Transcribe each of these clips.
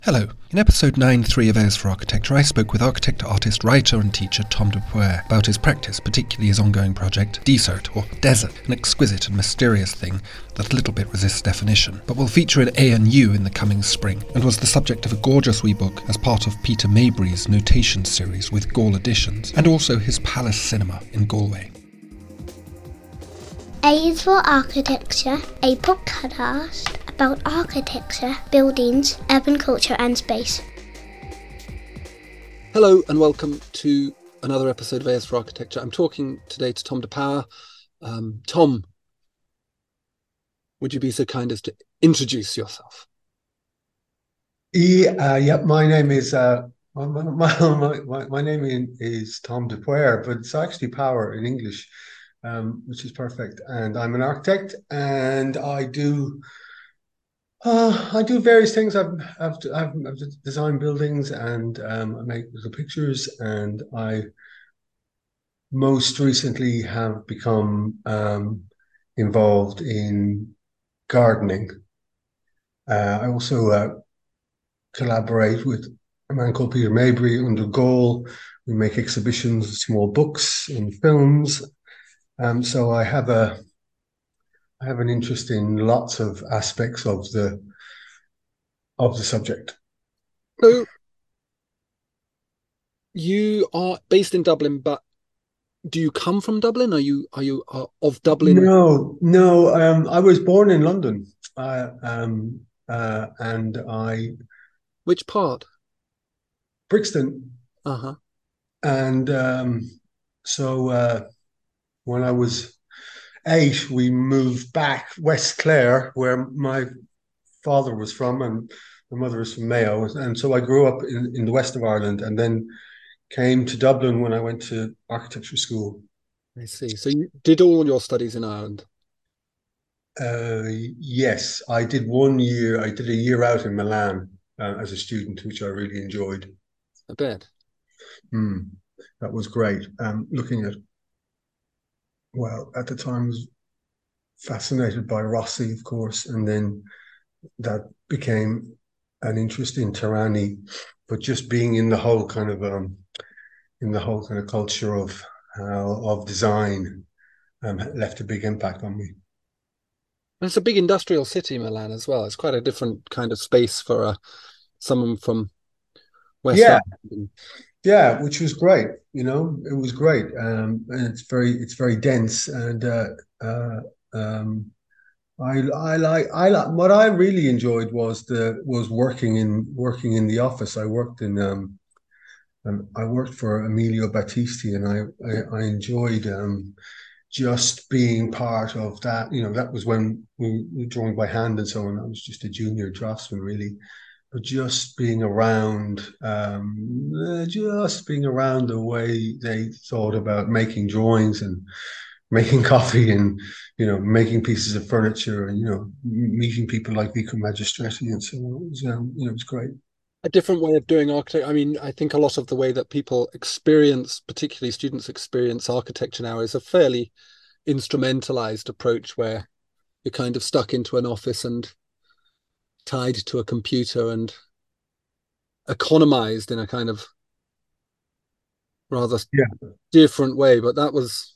Hello. In episode 9.3 of Airs for Architecture, I spoke with architect, artist, writer and teacher Tom Dupuer about his practice, particularly his ongoing project, Desert, or Desert, an exquisite and mysterious thing that a little bit resists definition, but will feature at ANU in the coming spring, and was the subject of a gorgeous wee book as part of Peter Maybury's Notation series with Gall Editions, and also his Palace Cinema in Galway. Airs for Architecture, a podcast about architecture, buildings, urban culture and space. Hello and welcome to another episode of Airs for Architecture. I'm talking today to Tom Dupuer. Tom, would you be so kind as to introduce yourself? My name is my name is Tom Dupuer, but it's actually Power in English, which is perfect. And I'm an architect, and I do various things. I've designed buildings, and I make little pictures, and I most recently have become involved in gardening. I also collaborate with a man called Peter Maybury under Gall. We make exhibitions, small books and films. So I have an interest in lots of aspects of the subject. So you are based in Dublin, but do you come from Dublin? Are you of Dublin? No. I was born in London, and Which part? Brixton. Uh-huh. And so when I was 8, we moved back West Clare, where my father was from, and my mother was from Mayo. And so I grew up in the west of Ireland, and then came to Dublin when I went to architecture school. I see. So you did all your studies in Ireland? Yes, I did 1 year. I did a year out in Milan as a student, which I really enjoyed. I bet. That was great. Looking at, well, at the time I was fascinated by Rossi, of course, and then that became an interest in Tirani, but just being in the whole kind of culture of design left a big impact on me. And it's a big industrial city, Milan, as well. It's quite a different kind of space for someone from West Ireland. Yeah, which was great. You know, it was great, and it's very dense. And I like what I really enjoyed was working in the office. I worked for Emilio Battisti, and I enjoyed just being part of that. You know, that was when we were drawing by hand and so on. I was just a junior draftsman, really. But just being around the way they thought about making drawings and making coffee and, you know, making pieces of furniture and, you know, meeting people like Vico Magistretti and so on. It was, it was great. A different way of doing architecture. I mean, I think a lot of the way that people experience, particularly students experience architecture now, is a fairly instrumentalized approach where you're kind of stuck into an office and tied to a computer and economized in a kind of rather different way. But that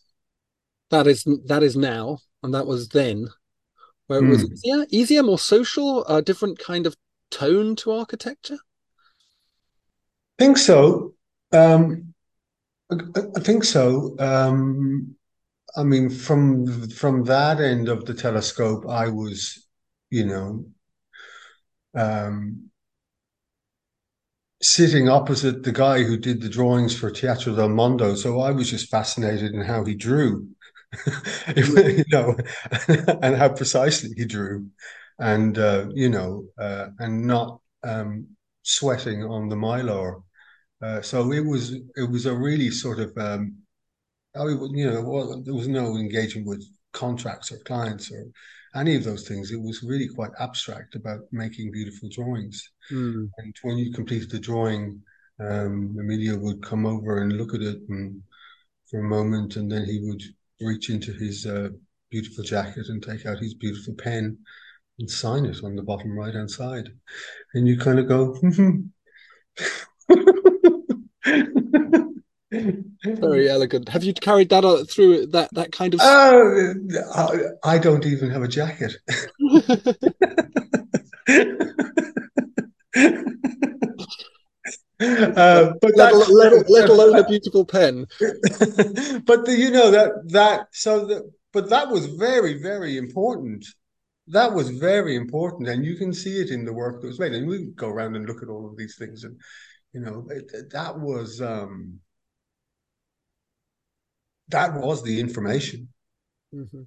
is now, and that was then, where it was easier, more social, a different kind of tone to architecture. I think so. I think so. I mean, from that end of the telescope, I was, you know, sitting opposite the guy who did the drawings for Teatro del Mondo. So I was just fascinated in how he drew, you know, and how precisely he drew, and and not sweating on the Mylar. So it was a really sort of there was no engagement with contracts or clients or any of those things. It was really quite abstract about making beautiful drawings. And when you completed the drawing, Emilio would come over and look at it and for a moment, and then he would reach into his beautiful jacket and take out his beautiful pen and sign it on the bottom right hand side. And you kind of go, Very elegant. Have you carried that through that kind of? oh, I don't even have a jacket. But let, that's let, let alone a beautiful pen. but but that was very, very important. That was very important, and you can see it in the work that was made. And we go around and look at all of these things, and that was the information, Mm-hmm.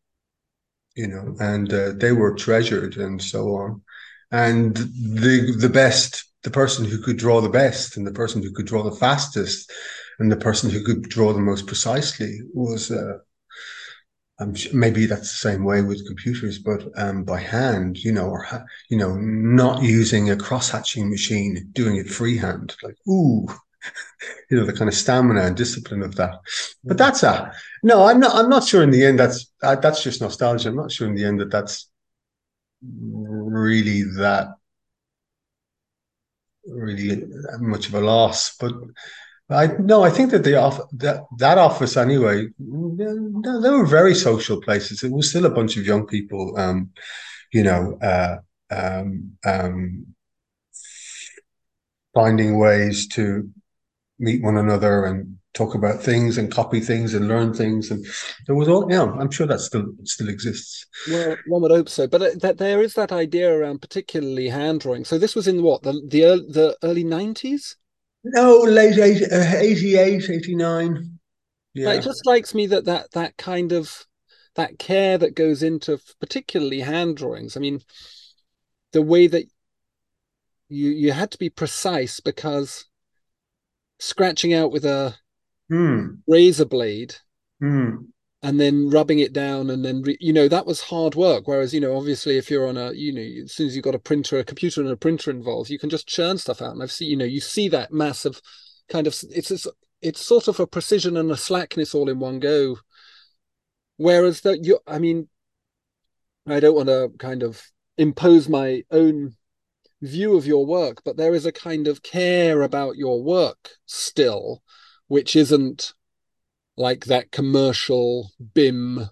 and they were treasured and so on. And the person who could draw the best, and the person who could draw the fastest, and the person who could draw the most precisely was. Maybe that's the same way with computers, but by hand, or not using a cross-hatching machine, doing it freehand, like ooh, the kind of stamina and discipline of that. But Mm. that's a no. I'm not sure in the end. That's just nostalgia. I'm not sure in the end that that's really really much of a loss. But I no, I think that that office anyway. They were very social places. It was still a bunch of young people, you know, uh, um, finding ways to meet one another and talk about things and copy things and learn things. And there was all, yeah, I'm sure that still exists. Well, one would hope so, but that there is that idea around particularly hand drawing. So this was in what the early 90s. No, late 88, 89. But it Yeah. just strikes me that that kind of that care that goes into particularly hand drawings. I mean, the way that you had to be precise because scratching out with a Hmm. razor blade Hmm. and then rubbing it down and then that was hard work, whereas obviously if you're on a as soon as you've got a computer and a printer involved, you can just churn stuff out. And I've seen you see that massive kind of it's sort of a precision and a slackness all in one go, whereas that you I mean I don't want to kind of impose my own view of your work, but there is a kind of care about your work still, which isn't like that commercial BIM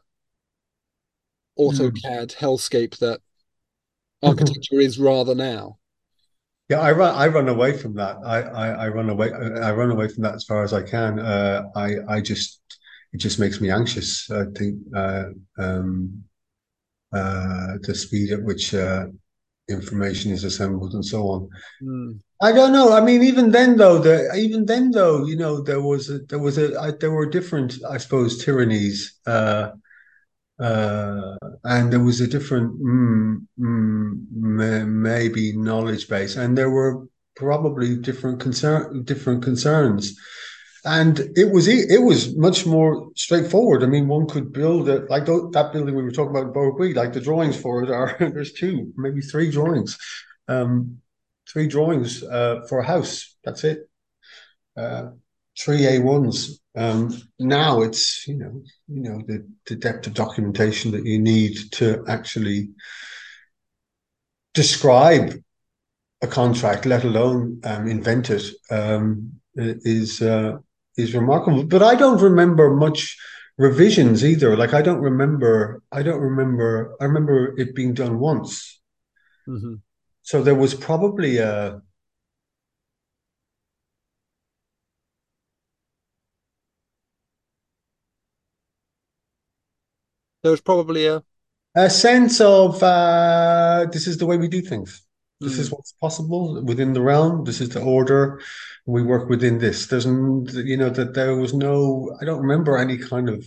Hmm. AutoCAD hellscape that architecture is rather now. Yeah, I run away from that. I run away from that as far as I can. I just it just makes me anxious. I think the speed at which information is assembled and so on. Mm. I don't know. I mean, even then though, there were different, I suppose, tyrannies. And there was a different, maybe knowledge base, and there were probably different concerns, and it was much more straightforward. I mean, one could build it like that building we were talking about in Bowie. Like the drawings for it are there's two, maybe um, three drawings for a house. That's it. Uh, Three A1s. Now it's the depth of documentation that you need to actually describe a contract, let alone invent it, is remarkable. But I don't remember much revisions either. Like I don't remember. I don't remember. I remember it being done once. Mm-hmm. So there was probably There was probably a sense of this is the way we do things. This is mm, what's possible within the realm. This is the order. We work within this. That there was no. I don't remember any kind of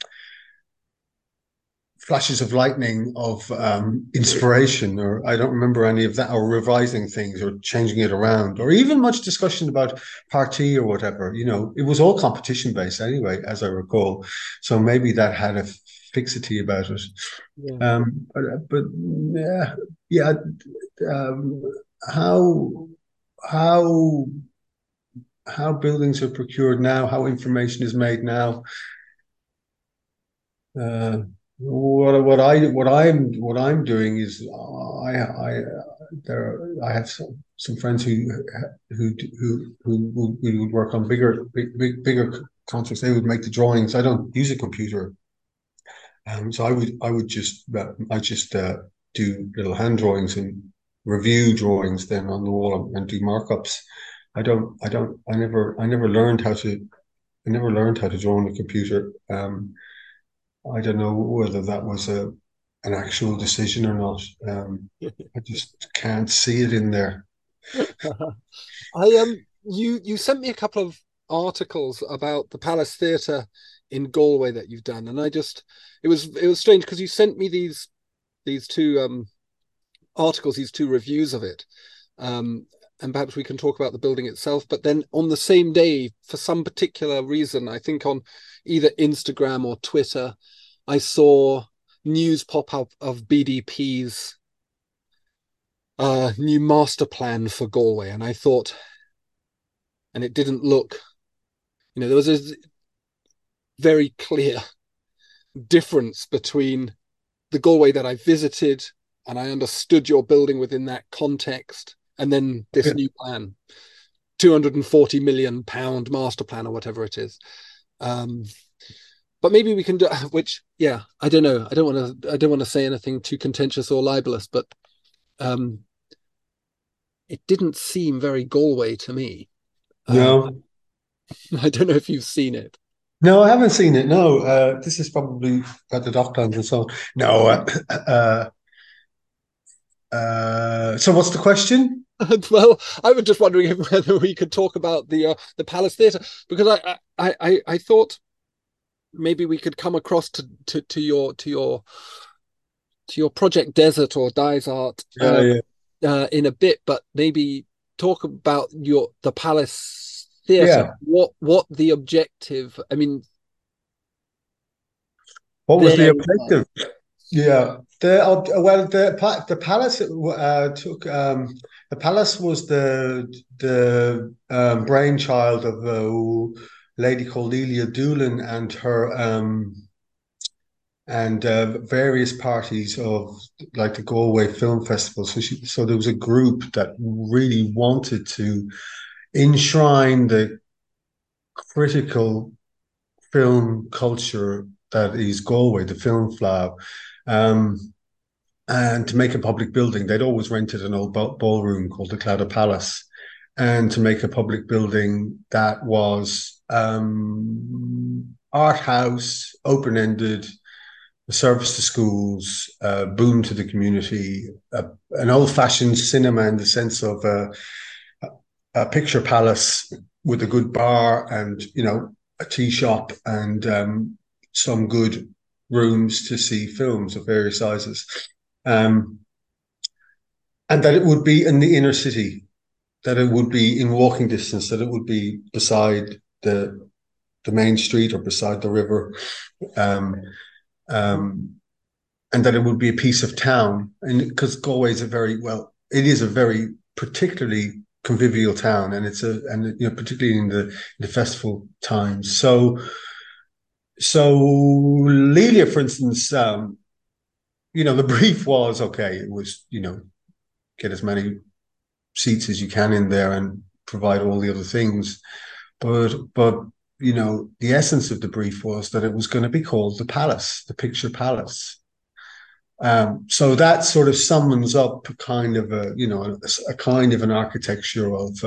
flashes of lightning of inspiration, or I don't remember any of that, or revising things, or changing it around, or even much discussion about party or whatever. It was all competition based anyway, as I recall. So maybe that had a fixity about it. yeah. But yeah, yeah. Um, how how how buildings are procured now, how information is made now. What I'm doing is I have some friends who we would work on bigger contracts. They would make the drawings. I don't use a computer, so I would just do little hand drawings and review drawings then on the wall and do markups. I never learned how to draw on a computer. I don't know whether that was an actual decision or not. I just can't see it in there. You sent me a couple of articles about the Palace Theatre in Galway that you've done, and it was strange because you sent me these two articles, these two reviews of it. And perhaps we can talk about the building itself. But then on the same day, for some particular reason, I think on either Instagram or Twitter, I saw news pop up of BDP's new master plan for Galway, and I thought, and it didn't look, there was a very clear difference between the Galway that I visited, and I understood your building within that context, and then this Yeah. new plan, £240 million master plan or whatever it is. But maybe we can do, which, yeah, I don't know. I don't want to say anything too contentious or libelous, but um, it didn't seem very Galway to me. Um, No, I don't know if you've seen it. no, I haven't seen it. No, this is probably at the Docklands and so on. No, so what's the question? Well, I was just wondering whether we could talk about the Palace Theatre, because I thought maybe we could come across to your project Desert or Dies Art Yeah, yeah, in a bit, but maybe talk about the Palace Theatre. yeah. What the objective? I mean, What was the there was. objective? Yeah, the palace took the palace was the brainchild of a lady called Lelia Doolan and her and various parties of like the Galway Film Festival. So there was a group that really wanted to enshrine the critical film culture that is Galway, the film flower. Um, and to make a public building, they'd always rented an old ballroom called the Clada Palace, and to make a public building that was art house, open ended, a service to schools, boon to the community, an old fashioned cinema in the sense of a picture palace with a good bar and a tea shop and some good rooms to see films of various sizes. Um, and that it would be in the inner city, that it would be in walking distance, that it would be beside the main street or beside the river, um, um, and that it would be a piece of town. And because Galway is it is a very particularly convivial town, and particularly in the festival times. So Lelia, for instance, the brief was okay. It was get as many seats as you can in there and provide all the other things. But the essence of the brief was that it was going to be called the Palace, the Picture Palace. So that sort of summons up kind of a kind of an architecture of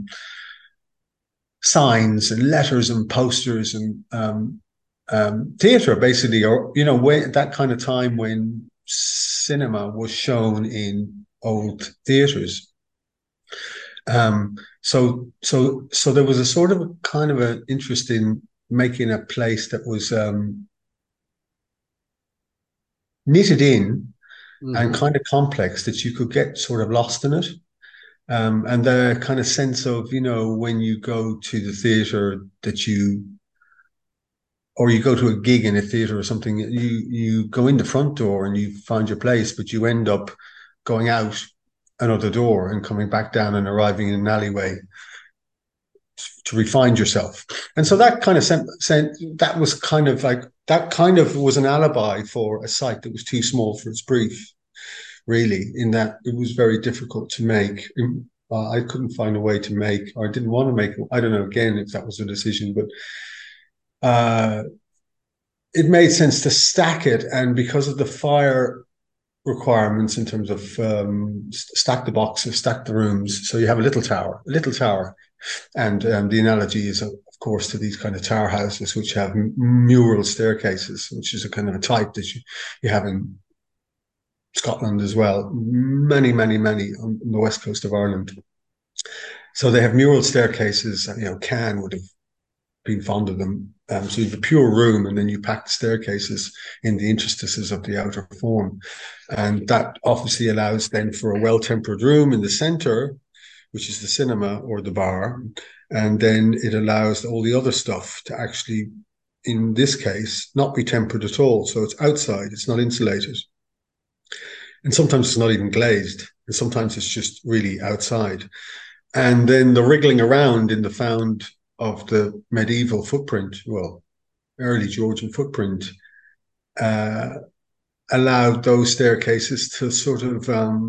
signs and letters and posters and theatre, basically, or when that kind of time when cinema was shown in old theatres. So there was a sort of a kind of an interest in making a place that was knitted in and Mhm. kind of complex that you could get sort of lost in it. And the kind of sense of, when you go to the theatre or you go to a gig in a theatre or something, you go in the front door and you find your place, but you end up going out another door and coming back down and arriving in an alleyway to refine yourself. And so that kind of that was kind of like that kind of was an alibi for a site that was too small for its brief, really, in that it was very difficult to make. I couldn't find a way to make, or I didn't want to make, I don't know, again, if that was a decision, but it made sense to stack it. And because of the fire requirements in terms of stack the boxes, stack the rooms, so you have a little tower. And the analogy is, of course, to these kind of tower houses, which have mural staircases, which is a kind of a type that you have in Scotland as well. Many on the west coast of Ireland. So they have mural staircases. Cannes would have been fond of them. So you have a pure room, and then you pack the staircases in the interstices of the outer form. And that obviously allows then for a well-tempered room in the center, which is the cinema or the bar. And then it allows all the other stuff to actually, in this case, not be tempered at all. So it's outside, it's not insulated. And sometimes it's not even glazed. And sometimes it's just really outside. And then the wriggling around in the found of the medieval footprint, well, early Georgian footprint, allowed those staircases to sort of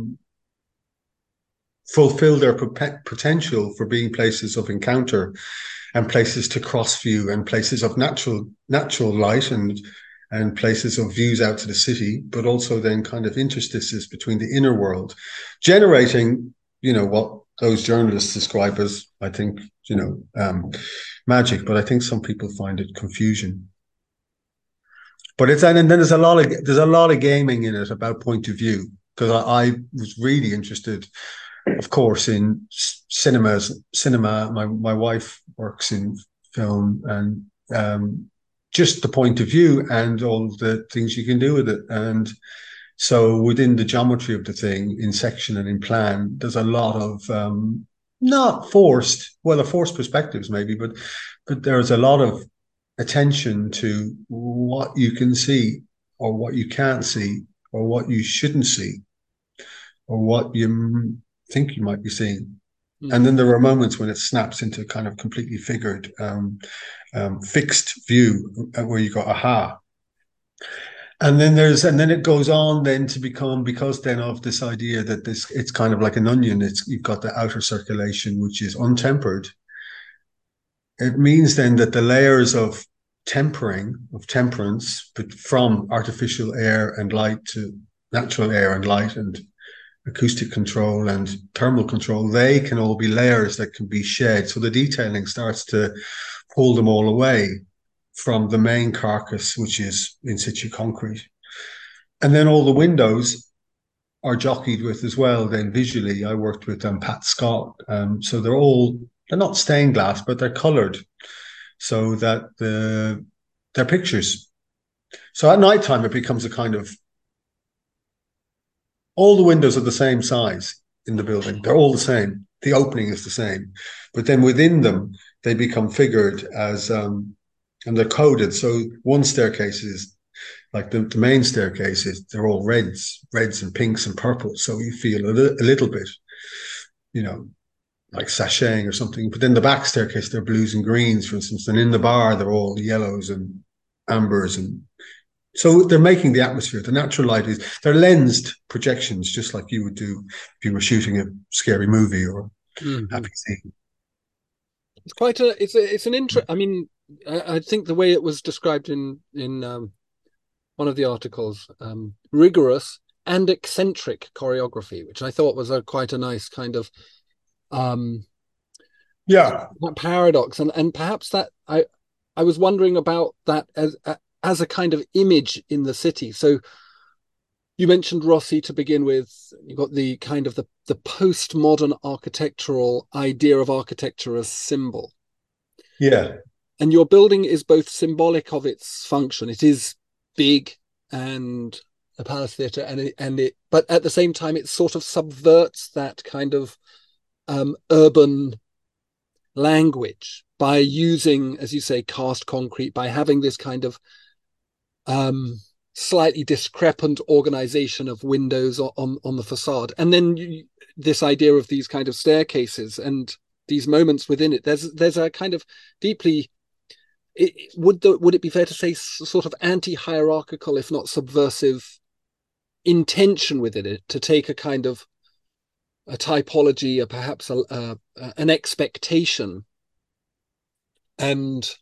fulfill their potential for being places of encounter and places to cross view and places of natural light and places of views out to the city, but also then kind of interstices between the inner world, generating, what those journalists describe as, I think, magic, but I think some people find it confusion. But and then there's a lot of gaming in it about point of view, because I was really interested, of course, in cinema. My wife works in film, and just the point of view and all the things you can do with it. And so within the geometry of the thing, in section and in plan, there's a lot of not forced, well, forced perspectives maybe, but there's a lot of attention to what you can see or what you can't see or what you shouldn't see or what you think you might be seeing. And then there are moments when it snaps into kind of completely figured, fixed view where you go, aha. And then it goes on then to become, because then of this idea that it's kind of like an onion. You've got the outer circulation, which is untempered. It means then that the layers of temperance, but from artificial air and light to natural air and light and acoustic control and thermal control, they can all be layers that can be shed. So the detailing starts to pull them all away from the main carcass, which is in situ concrete. And then all the windows are jockeyed with as well. Then visually, I worked with Pat Scott. So they're not stained glass, but they're colored so that they're pictures. So at nighttime, it becomes a kind of, all the windows are the same size in the building. They're all the same. The opening is the same. But then within them, they become figured as, and they're coded. So one staircase is like the main staircase they're all reds and pinks and purples. So you feel a little bit, like sashaying or something. But then the back staircase, they're blues and greens, for instance. And in the bar, they're all yellows and ambers. And so they're making the atmosphere. The natural light they're lensed projections, just like you would do if you were shooting a scary movie or happy scene. It's quite it's an interest. I mean, I think the way it was described in one of the articles, rigorous and eccentric choreography, which I thought was quite a nice kind of paradox, and perhaps that I was wondering about that as a kind of image in the city. So you mentioned Rossi to begin with. You've got the kind of the postmodern architectural idea of architecture as symbol. Yeah. And your building is both symbolic of its function. It is big and a palace theatre, but at the same time, it sort of subverts that kind of urban language by using, as you say, cast concrete, by having this kind of slightly discrepant organization of windows on the facade. And then this idea of these kind of staircases and these moments within it, there's a kind of deeply would it be fair to say sort of anti-hierarchical, if not subversive, intention within it, to take a kind of a typology, perhaps an expectation, and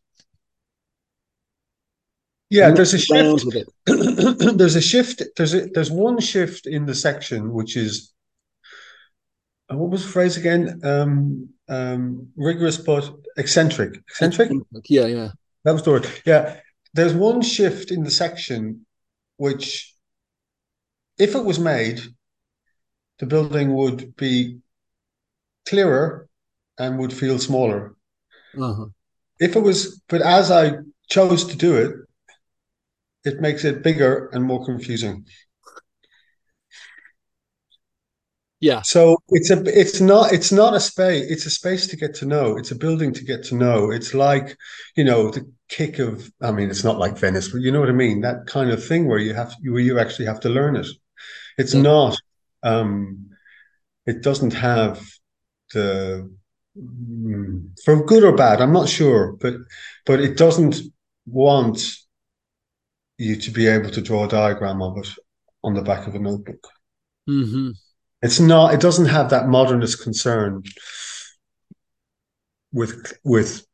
there's a shift. With it. There's a shift. There's one shift in the section, which is, what was the phrase again? Rigorous but eccentric. Eccentric? Yeah. That was the word. Yeah. There's one shift in the section which, if it was made, the building would be clearer and would feel smaller. Uh-huh. If it was, but as I chose to do it, it makes it bigger and more confusing. Yeah. So it's not a space. It's a space to get to know. It's a building to get to know. It's like, the kick of. I mean, it's not like Venice, but you know what I mean. That kind of thing where you actually have to learn it. It's not. It doesn't have the, for good or bad. I'm not sure, but it doesn't want you to be able to draw a diagram of it on the back of a notebook. Mm-hmm. It's not. It doesn't have that modernist concern with.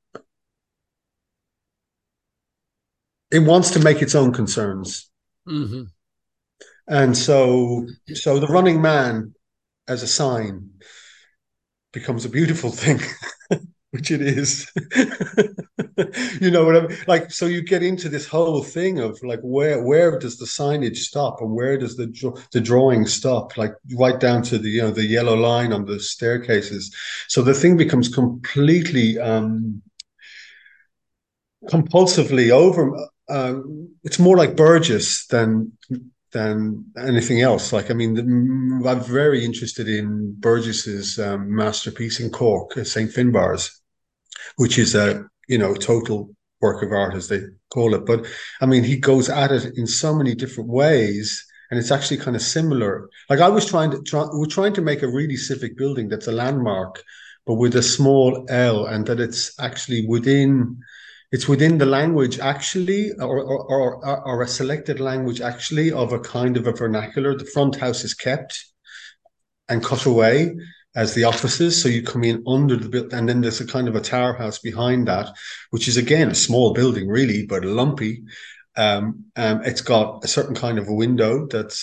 It wants to make its own concerns, mm-hmm. and so the running man as a sign becomes a beautiful thing, which it is. You know what I mean? Like, so you get into this whole thing of like, where does the signage stop and where does the drawing stop? Like right down to the the yellow line on the staircases. So the thing becomes completely compulsively over. It's more like Burgess than anything else. Like, I mean, I'm very interested in Burgess's masterpiece in Cork, St. Finbarr's, which is a total work of art, as they call it. But I mean, he goes at it in so many different ways, and it's actually kind of similar. Like, we're trying to make a really civic building that's a landmark, but with a small L, and that it's actually within the language actually, or a selected language actually, of a kind of a vernacular. The front house is kept and cut away as the offices. So you come in under the building, and then there's a kind of a tower house behind that, which is again a small building really, but lumpy. It's got a certain kind of a window that's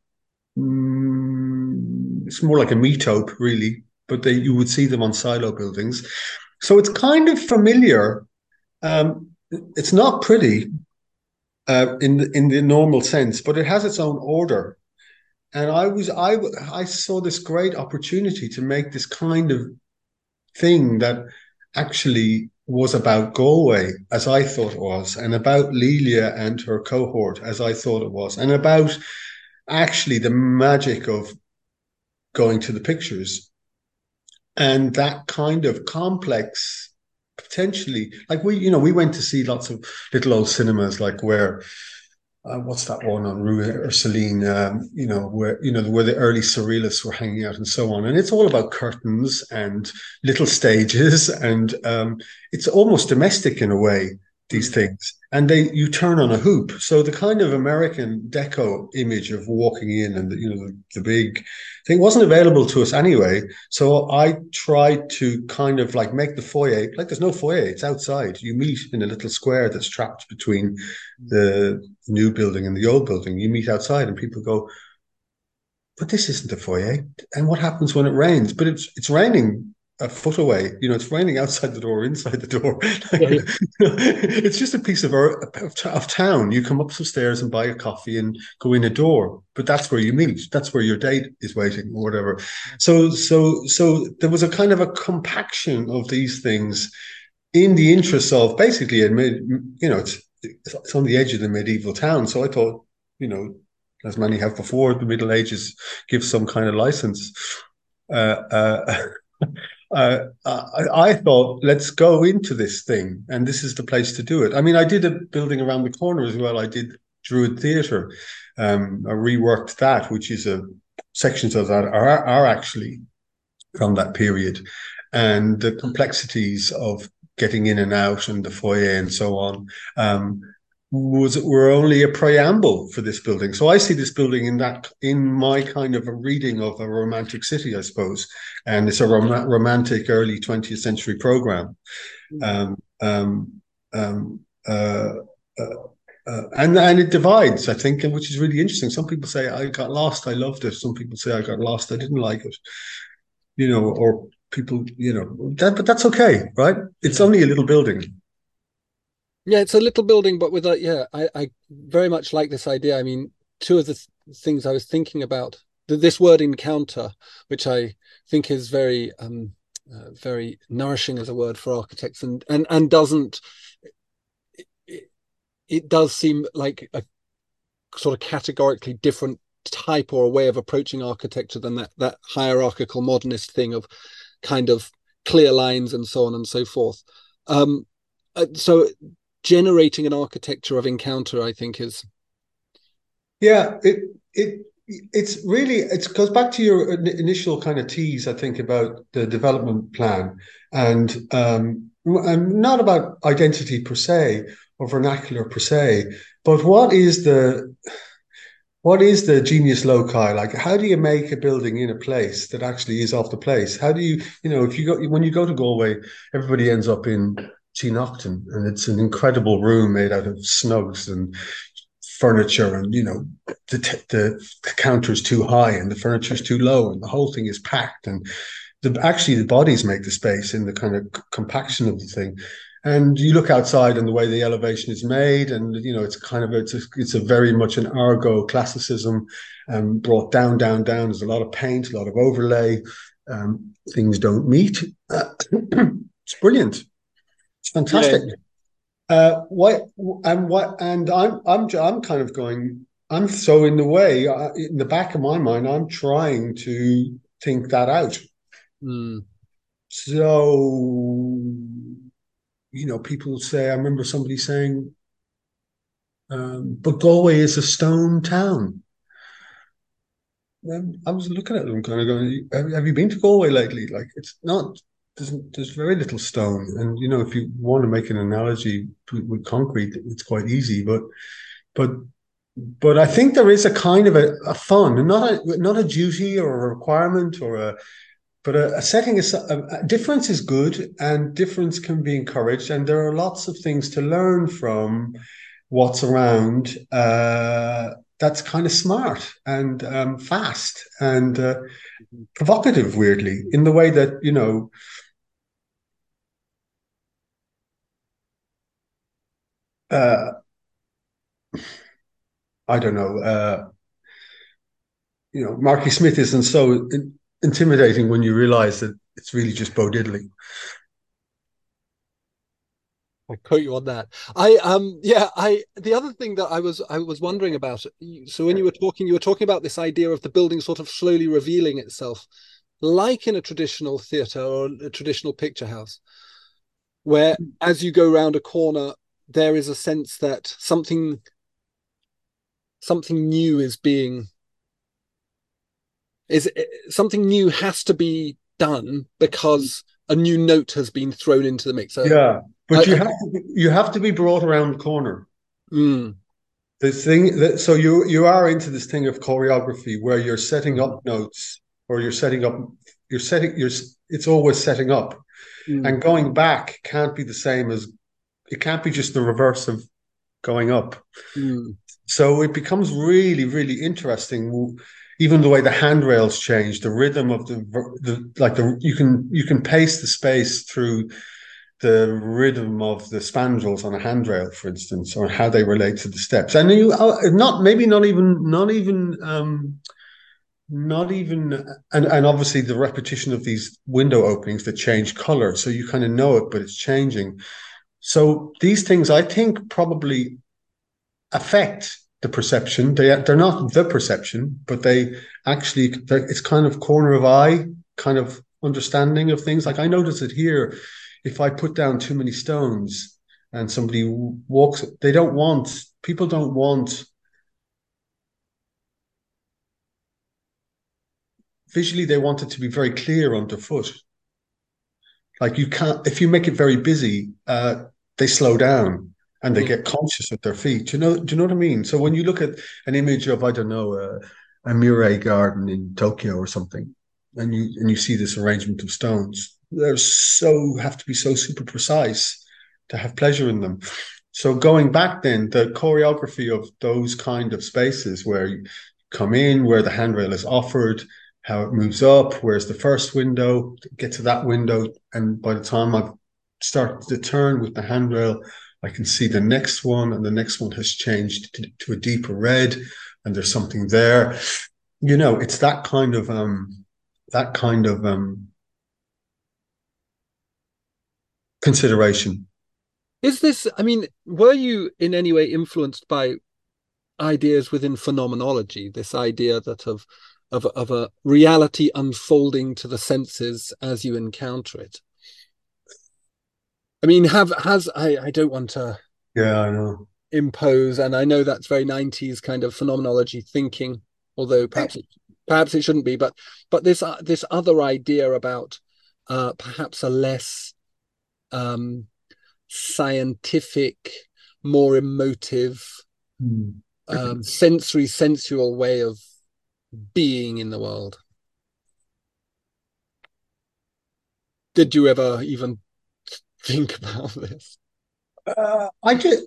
it's more like a metope really, but you would see them on silo buildings. So it's kind of familiar. It's not pretty in the normal sense, but it has its own order. And I saw this great opportunity to make this kind of thing that actually was about Galway, as I thought it was, and about Lelia and her cohort, as I thought it was, and about actually the magic of going to the pictures and that kind of complex. Potentially, like we went to see lots of little old cinemas, like where what's that one on Rue Ursuline, where the early surrealists were hanging out and so on, and it's all about curtains and little stages, and it's almost domestic in a way, these things, and you turn on a hoop. So the kind of American deco image of walking in and the big thing wasn't available to us anyway. So I tried to kind of like make the foyer, like there's no foyer, it's outside. You meet in a little square that's trapped between the new building and the old building. You meet outside and people go, but this isn't a foyer. And what happens when it rains? But it's raining a foot away. It's raining outside the door, inside the door. It's just a piece of town. You come up some stairs and buy a coffee and go in a door, but that's where you meet. That's where your date is waiting or whatever. So there was a kind of a compaction of these things in the interest of basically it's on the edge of the medieval town. So I thought, as many have before, the Middle Ages give some kind of license. I thought, let's go into this thing, and this is the place to do it. I mean, I did a building around the corner as well. I did Druid Theatre. I reworked that, which is sections of that are actually from that period, and the complexities of getting in and out and the foyer and so on, were only a preamble for this building. So I see this building in my kind of a reading of a romantic city, I suppose, and it's a romantic early 20th century program. Um, um, um, uh, and it divides, I think, which is really interesting. Some people say I got lost, I loved it. Some people say I got lost, I didn't like it. Or people, but that's okay, right? It's only a little building. Yeah, it's a little building, but with I very much like this idea. I mean, two of the things I was thinking about, this word encounter, which I think is very nourishing as a word for architects, and doesn't it does seem like a sort of categorically different type or a way of approaching architecture than that hierarchical modernist thing of kind of clear lines and so on and so forth. So generating an architecture of encounter, I think, is it goes back to your initial kind of tease, I think, about the development plan, and not about identity per se or vernacular per se, but what is the genius loci? Like, how do you make a building in a place that actually is off the place? How do you, when you go to Galway, everybody ends up in Teenocton, and it's an incredible room made out of snugs and furniture, and the counter is too high and the furniture is too low, and the whole thing is packed, and the bodies make the space in the kind of compaction of the thing. And you look outside and the way the elevation is made, and it's a very much an Argo classicism, brought down. There's a lot of paint, a lot of overlay. Things don't meet. It's brilliant. It's fantastic. Yeah. I'm kind of going. I'm so in the way. In the back of my mind, I'm trying to think that out. So, people say, I remember somebody saying, but Galway is a stone town. And I was looking at them kind of going, have you been to Galway lately? Like, it's not, there's very little stone. And, if you want to make an analogy with concrete, it's quite easy. But I think there is a kind of a fun, and not a duty or a requirement but a setting is a difference is good, and difference can be encouraged, and there are lots of things to learn from what's around. That's kind of smart and fast and provocative, weirdly, in the way that I don't know. Marky Smith isn't so intimidating when you realize that it's really just Bo Diddley. I quote you on that. The other thing that I was wondering about. So when you were talking about this idea of the building sort of slowly revealing itself, like in a traditional theatre or a traditional picture house, where as you go round a corner, there is a sense that something new something new has to be done because a new note has been thrown into the mix. Yeah, but you have to be brought around the corner. The thing that so you are into this thing of choreography where you're setting up notes, or it's always setting up, and going back can't be the same as it can't be just the reverse of going up. So it becomes really, really interesting. Even the way the handrails change, the rhythm of you can pace the space through the rhythm of the spandrels on a handrail, for instance, or how they relate to the steps. And and obviously the repetition of these window openings that change color, so you kind of know it, but it's changing. So these things, I think, probably affect the perception. They're not the perception, but it's kind of corner of eye kind of understanding of things. Like, I notice it here. If I put down too many stones and somebody walks, people don't want visually, they want it to be very clear underfoot. Like you can't, if you make it very busy, they slow down and they Mm. get conscious of their feet. Do you know what I mean? So when you look at an image of, I don't know, a Murray garden in Tokyo or something, and you see this arrangement of stones, they're so have to be so super precise to have pleasure in them. So going back then, the choreography of those kind of spaces where you come in, where the handrail is offered, how it moves up, where's the first window, get to that window, and by the time I've started to turn with the handrail, I can see the next one, and the next one has changed to a deeper red, and there's something there. You know, it's that kind of consideration. Is this, I mean, were you in any way influenced by ideas within phenomenology, this idea that of a reality unfolding to the senses as you encounter it? I mean, I don't want to Yeah, I know. impose, and I know that's very 90s kind of phenomenology thinking, although perhaps it shouldn't be, but this other idea about perhaps a less um, scientific, more emotive, Hmm. sensory, sensual way of being in the world. Did you ever even think about this? I just,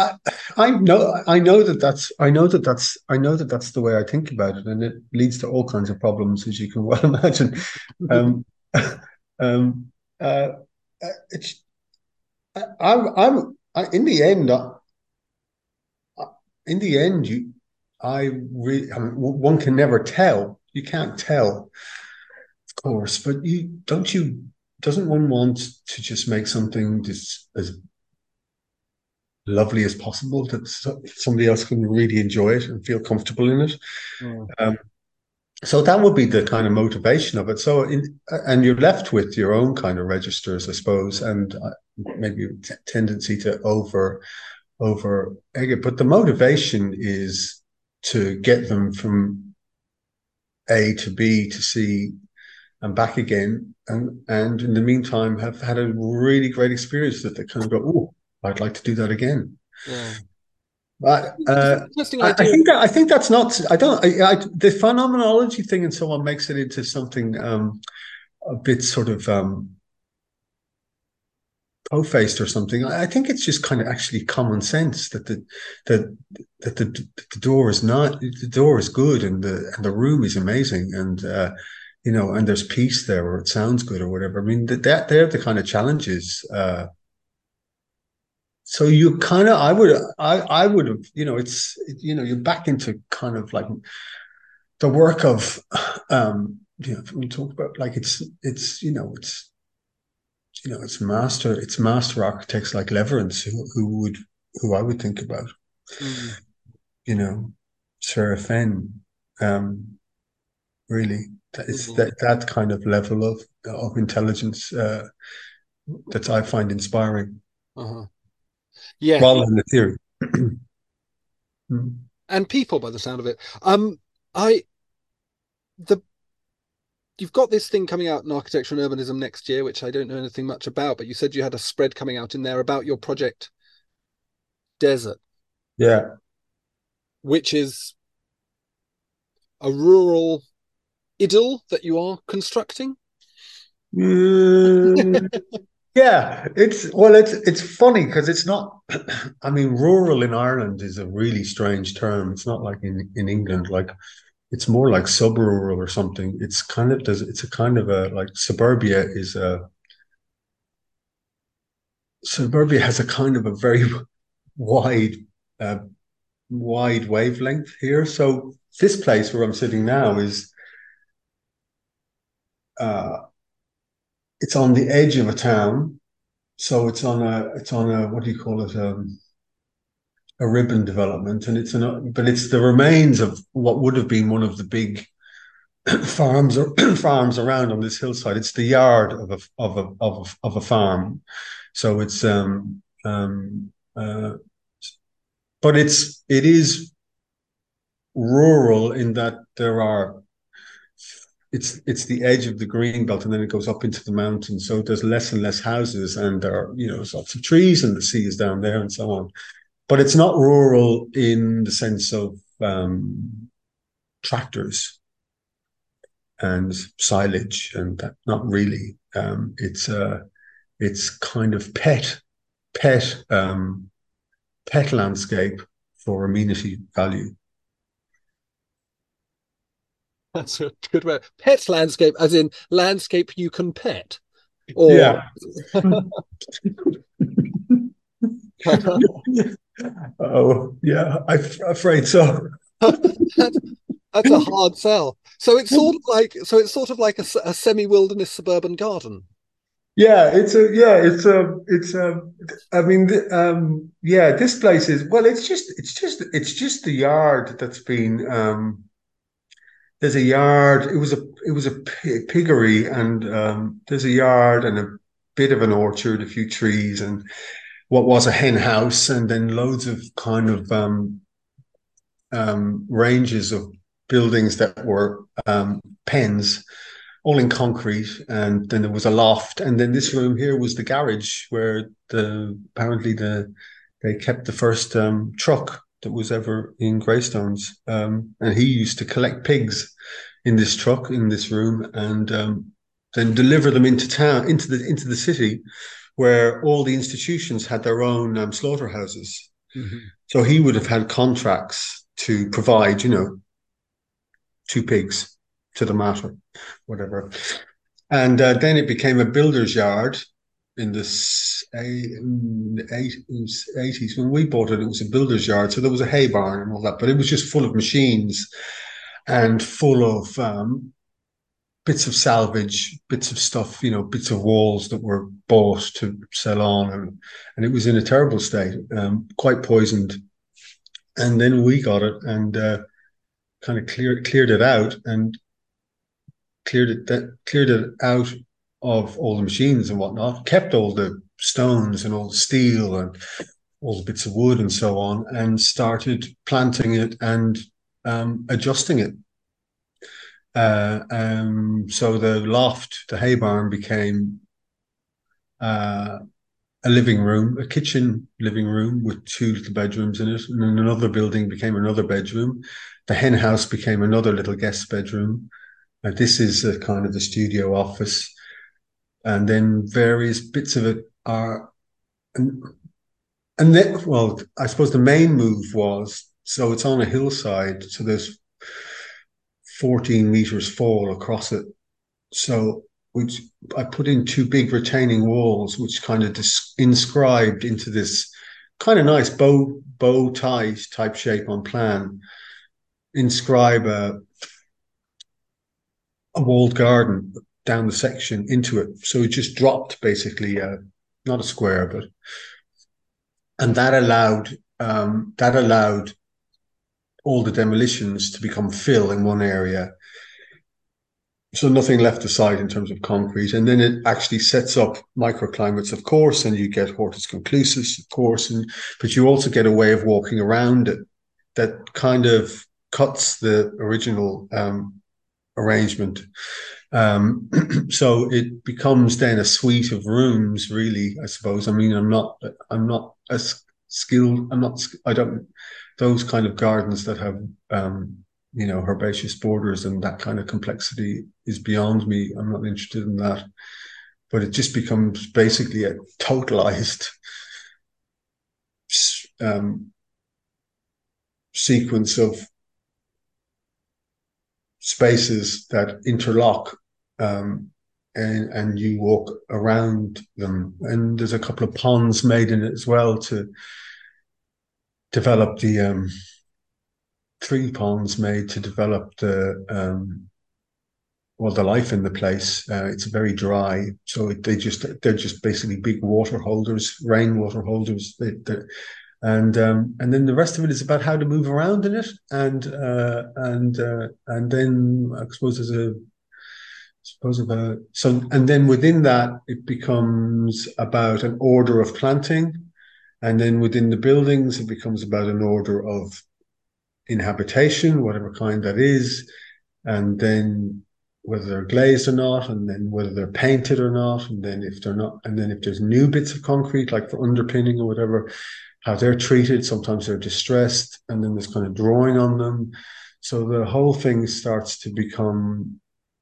I know that that's the way I think about it, and it leads to all kinds of problems, as you can well imagine. Um, um, uh, it's, in the end, you, I mean, one can never tell. You can't tell, of course, but doesn't one want to just make something just as lovely as possible that somebody else can really enjoy it and feel comfortable in it. Mm. Um, so that would be the kind of motivation of it. And you're left with your own kind of registers, I suppose, and maybe a tendency to over egg it. But the motivation is to get them from A to B to C and back again, and in the meantime have had a really great experience that they kind of go, oh, I'd like to do that again. Yeah. But It's an interesting I idea. think that that's not. I don't. The phenomenology thing and so on makes it into something a bit sort of po-faced or something. I think it's just kind of actually common sense that that the door is not the door is good and the room is amazing and you know and there's peace there or it sounds good or whatever. I mean that they're the kind of challenges. So you kind of, I would have, you know, you know, you're back into kind of like the work of, you know, we talk about like it's master architects like Leverance who I would think about, Mm. you know, Sarah Fenn, um, really, it's Mm. that kind of level of intelligence that I find inspiring, Uh-huh. Yeah, rather than the theory. Mm. and people by the sound of it. I the You've got this thing coming out in architecture and urbanism next year, which I don't know anything much about, but you said you had a spread coming out in there about your project Desert, Yeah. which is a rural idyll that you are constructing. Mm, yeah, it's funny because it's not. I mean, rural in Ireland is a really strange term. It's not like in England. Like it's more like sub-rural or something. It's kind of does. It's a kind of a like suburbia has a kind of a very wide uh, wide wavelength here. So this place where I'm sitting now is uh, it's on the edge of a town. So it's on a what do you call it? A ribbon development, and but it's the remains of what would have been one of the big farms or farms around on this hillside. It's the yard of a farm, so it's but it is rural in that there are it's the edge of the green belt, and then it goes up into the mountains. So there's less and less houses, and there are, lots of trees, and the sea is down there, and so on. But it's not rural in the sense of tractors and silage, and that, not really. It's kind of pet pet landscape for amenity value. That's a good way. Pet landscape, as in landscape you can pet, or Yeah. Oh, yeah, I'm afraid so. that's a hard sell. So it's sort of like a semi-wilderness suburban garden. Yeah, I mean, yeah, this place is, well, it's just the yard that's been, there's a yard. It was a piggery, and there's a yard and a bit of an orchard, a few trees, and what was a hen house, and then loads of kind of ranges of buildings that were pens, all in concrete. And then there was a loft, and then this room here was the garage where they kept the first truck that was ever in Greystones, and he used to collect pigs in this truck in this room, and then deliver them into town, into the city, where all the institutions had their own slaughterhouses. Mm-hmm. So he would have had contracts to provide, 2 pigs to the matter, whatever. And then it became a builder's yard in the 80s. When we bought it, it was a builder's yard. So there was a hay barn and all that, but it was just full of machines and full of bits of salvage, bits of stuff, bits of walls that were bought to sell on. And it was in a terrible state, quite poisoned. And then we got it and kind of cleared it out, and cleared it out of all the machines and whatnot, kept all the stones and all the steel and all the bits of wood and so on, and started planting it and adjusting it. So the loft, the hay barn, became a living room, a kitchen living room with 2 little bedrooms in it, and then another building became another bedroom. The hen house became another little guest bedroom. This is a kind of the studio office, and then various bits of it are, and then, well, I suppose the main move was, so it's on a hillside, so there's 14 meters fall across it. So which I put in 2 big retaining walls, which kind of inscribed into this kind of nice bow tie type shape on plan, inscribe a walled garden down the section into it. So it just dropped basically, not a square, but, and that allowed all the demolitions to become fill in one area. So nothing left aside in terms of concrete. And then it actually sets up microclimates, of course, and you get hortus conclusus, of course, but you also get a way of walking around it that kind of cuts the original arrangement. So it becomes then a suite of rooms, really, I suppose. I mean, I'm not as skilled. I don't, those kind of gardens that have, herbaceous borders and that kind of complexity is beyond me. I'm not interested in that. But it just becomes basically a totalized sequence of spaces that interlock, and you walk around them. And there's a couple of ponds made in it as well to develop the 3 ponds made to develop the life in the place. It's very dry, so they're just basically big water holders, rainwater holders. And then the rest of it is about how to move around in it, and then I suppose and then within that it becomes about an order of planting, and then within the buildings it becomes about an order of inhabitation, whatever kind that is, and then whether they're glazed or not, and then whether they're painted or not, and then if they're not, and then if there's new bits of concrete, like for underpinning or whatever, how they're treated. Sometimes they're distressed, and then there's kind of drawing on them. So the whole thing starts to become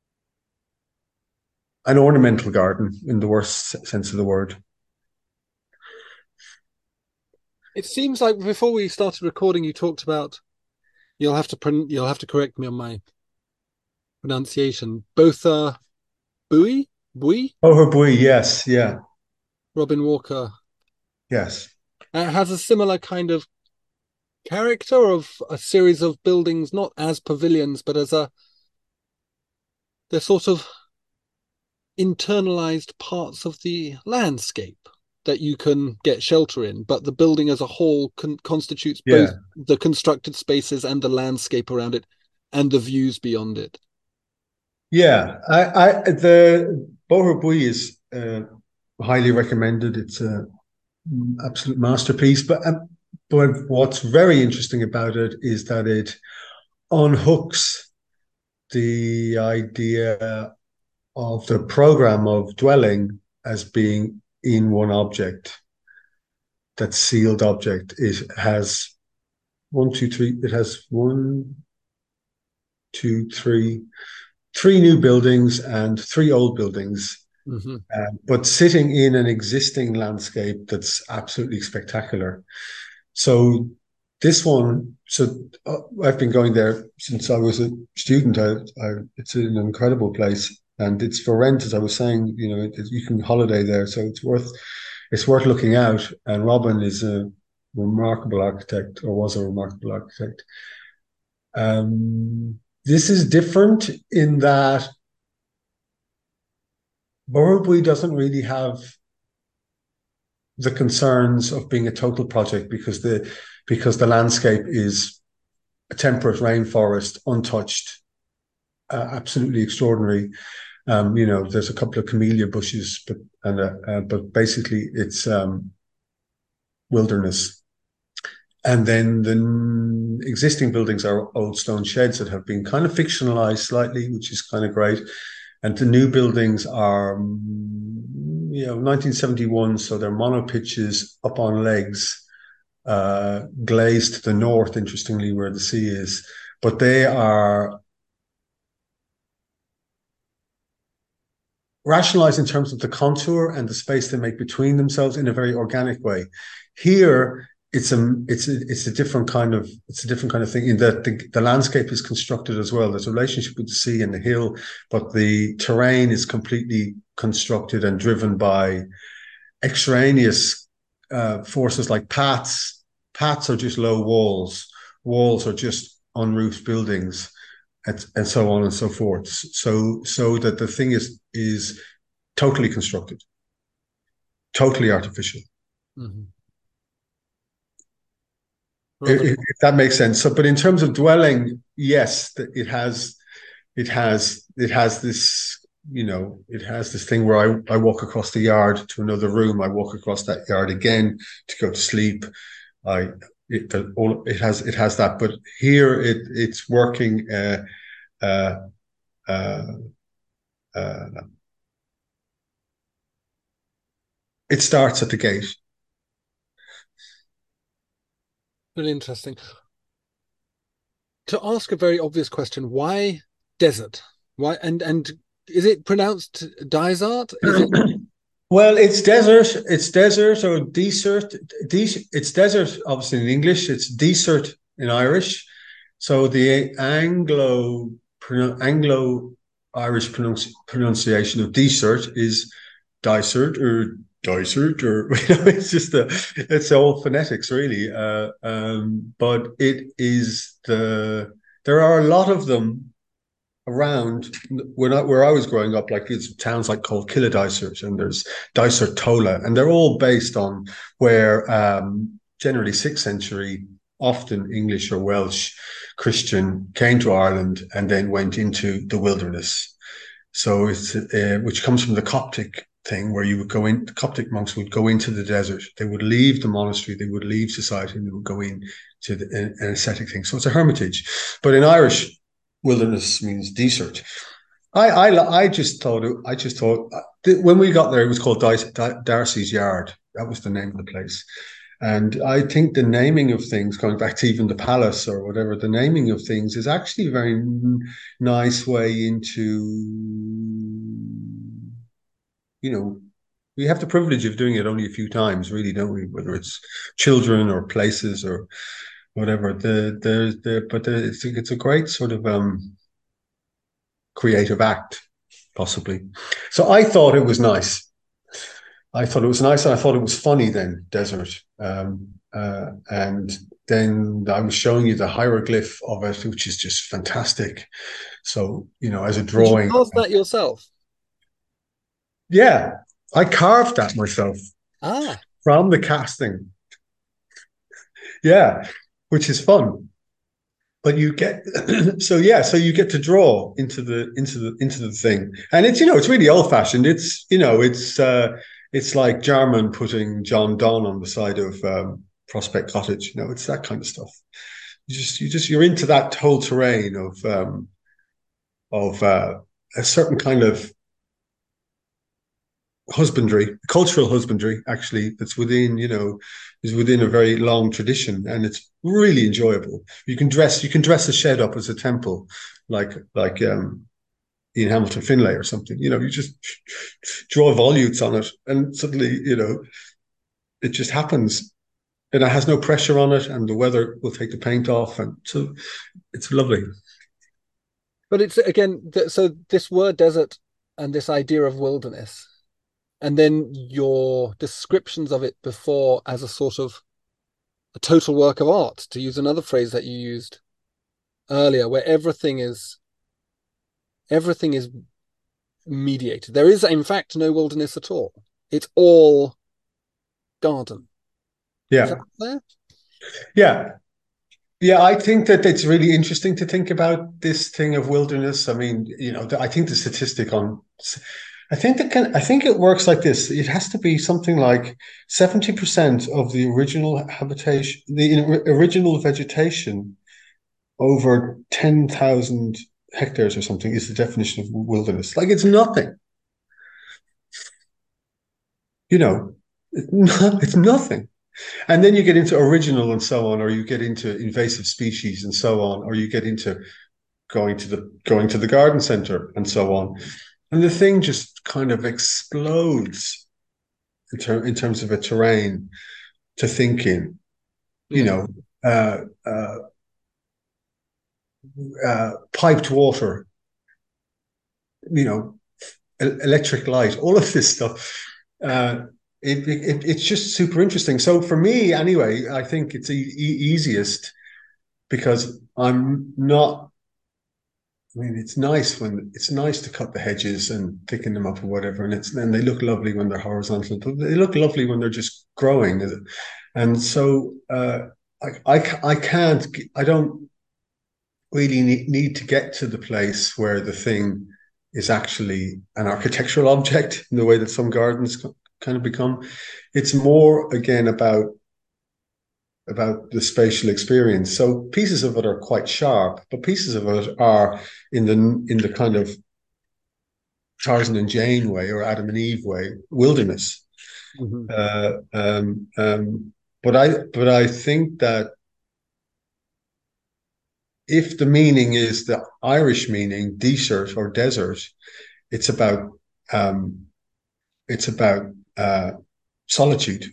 an ornamental garden in the worst sense of the word. It seems like before we started recording, you talked about you'll have to correct me on my pronunciation. Botha Bui? Oh, her Bui, yes, yeah. Robin Walker. Yes. Has a similar kind of character of a series of buildings, not as pavilions, but as they're sort of internalized parts of the landscape that you can get shelter in, but the building as a whole constitutes both the constructed spaces and the landscape around it and the views beyond it. Yeah, the Boher Bui is highly recommended. It's a absolute masterpiece. But what's very interesting about it is that it unhooks the idea of the program of dwelling as being in one object. That sealed object. It has one, two, three. It has one, two, three new buildings and three old buildings. Mm-hmm. But sitting in an existing landscape that's absolutely spectacular. So this one, I've been going there since I was a student. It's an incredible place, and it's for rent, as I was saying. You can holiday there, so it's worth looking out. And Robin is a remarkable architect, or was a remarkable architect. This is different in that Boher Bui doesn't really have the concerns of being a total project because the landscape is a temperate rainforest, untouched, absolutely extraordinary. There's a couple of camellia bushes, but basically it's wilderness. And then the existing buildings are old stone sheds that have been kind of fictionalized slightly, which is kind of great. And the new buildings are, 1971, so they're monopitches up on legs, glazed to the north, interestingly, where the sea is. But they are rationalized in terms of the contour and the space they make between themselves in a very organic way. Here, it's a different kind of thing in that the landscape is constructed as well. There's a relationship with the sea and the hill, but the terrain is completely constructed and driven by extraneous forces like paths. Paths are just low walls. Walls are just unroofed buildings, and so on and so forth. So that the thing is totally constructed, totally artificial. Mm-hmm. If that makes sense. So, but in terms of dwelling, yes, it has this, it has this thing where I walk across the yard to another room. I walk across that yard again to go to sleep. It has that, but here it's working. It starts at the gate. Really interesting. To ask a very obvious question, why desert? Why and is it pronounced Dysart? Well, it's desert. It's desert or desert. It's desert, obviously in English. It's desert in Irish. So the Anglo-Irish pronunciation of desert is Dysart or Dysart, or it's all phonetics really. But it is there are a lot of them around where I was growing up, like it's towns like called Killadysart, and there's Dysart Tola, and they're all based on where generally 6th century, often English or Welsh Christian came to Ireland and then went into the wilderness. So it's which comes from the Coptic thing, where you would go in, the Coptic monks would go into the desert. They would leave the monastery, they would leave society, and they would go in to an ascetic thing. So it's a hermitage. But in Irish, wilderness means desert. I just thought when we got there, it was called Darcy's Yard. That was the name of the place. And I think the naming of things, going back to even the palace or whatever, the naming of things is actually a very nice way into, we have the privilege of doing it only a few times, really, don't we? Whether it's children or places or whatever. It's a great sort of creative act, possibly. So I thought it was nice. I thought it was nice, and I thought it was funny. Then desert, and then I was showing you the hieroglyph of it, which is just fantastic. So as a Did you drawing, carve that yourself? yeah, I carved that myself Ah, from the casting. Yeah, which is fun. But you get so you get to draw into the thing, and it's really old fashioned. It's like Jarman putting John Donne on the side of Prospect Cottage. It's that kind of stuff. You're into that whole terrain of a certain kind of husbandry, cultural husbandry, actually, that's is within a very long tradition, and it's really enjoyable. You can dress a shed up as a temple, like Ian Hamilton Finlay or something. You just draw volutes on it, and suddenly, it just happens, and it has no pressure on it, and the weather will take the paint off, and so it's lovely. but it's again, so this word desert and this idea of wilderness, and then your descriptions of it before as a sort of a total work of art, to use another phrase that you used earlier, where everything is mediated. There is, in fact, no wilderness at all. It's all garden. Is Yeah, that fair? yeah. Yeah, I think that it's really interesting to think about this thing of wilderness. I mean, I think the statistic on, I think it works like this. It has to be something like 70% of the original habitation, the original vegetation over 10,000 hectares or something is the definition of wilderness. Like it's nothing, you know, it's nothing. And then you get into original and so on, or you get into invasive species and so on, or you get into going to the garden center and so on. And the thing just kind of explodes in terms of a terrain to think in, you Yeah. know, uh, uh, piped water, you know, electric light, all of this stuff. It's just super interesting. So for me, anyway, I think it's easiest because I'm not. I mean, it's nice to cut the hedges and thicken them up or whatever, and they look lovely when they're horizontal, but they look lovely when they're just growing. And so I don't really need to get to the place where the thing is actually an architectural object in the way that some gardens kind of become. It's more again about the spatial experience. So pieces of it are quite sharp, but pieces of it are in the kind of Tarzan and Jane way or Adam and Eve way, wilderness. Mm-hmm. But I think that if the meaning is the Irish meaning, desert or desert, it's about um, it's about solitude.